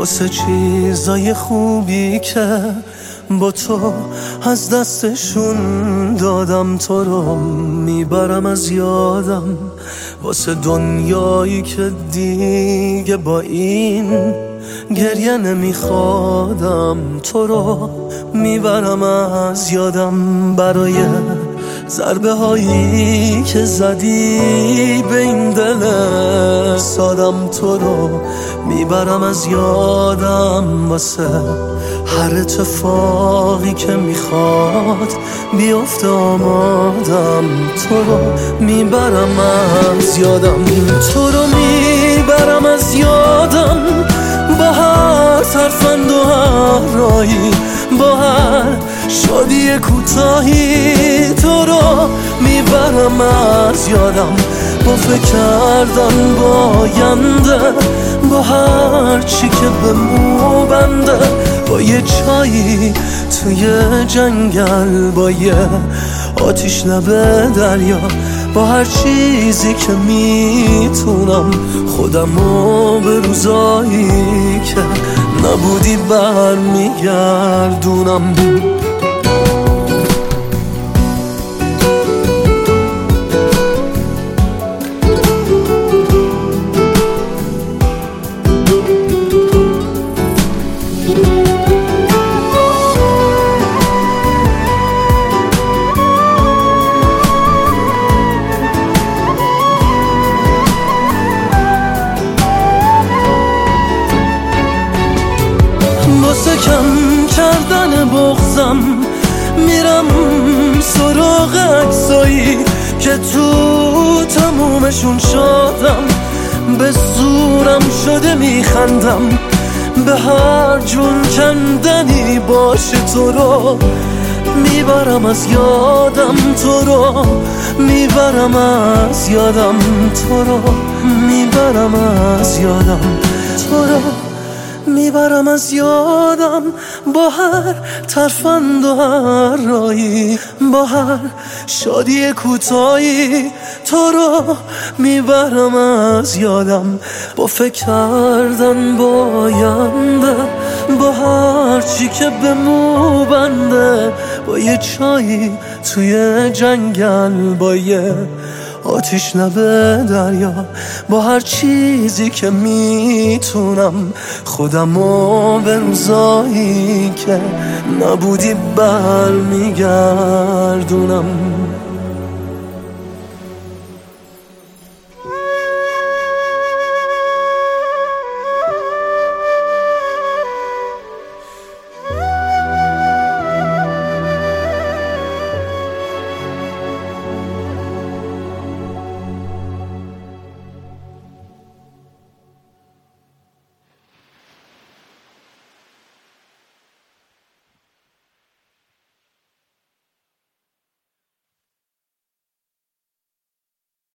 واسه چیزای خوبی که با تو از دستشون دادم، تو رو میبرم از یادم. واسه دنیایی که دیگه با این گریه نمیخوادم، تو رو میبرم از یادم. برای ضربه هایی که زدی به این دل سادم، تو رو میبرم از یادم. واسه هر اتفاقی که میخواد بیفته آمادم، تو رو میبرم از یادم. تو رو میبرم از یادم با هر ترفند و هر رایی، با هر شادی کوتاهی، تو رو میبرم از یادم. با فکر کردن با آینده، با هر چی که به مو بنده، با یه چایی توی جنگل، با یه آتیش لب دریا، با هر چیزی که میتونم خودمو به روزایی که نبودی برمیگردونم. واسه کم کردن بغضم میرم سراغ عکسایی که تو تمومشون شدم. به زورم شده میخندم، به هر جون کندنی باشه، تو رو میبرم از یادم. تو رو میبرم از یادم، تو رو میبرم از یادم، تو رو میبرم از یادم. با هر ترفند و هر رایی، با هر شادی کوتاهی، تو رو میبرم از یادم. با فکر کردن با آینده، با هر چی که به مو بنده، با یه چایی توی جنگل، با یه آتیش لب دریا، با هر چیزی که میتونم خودمو به روزایی که نبودی برمیگردونم.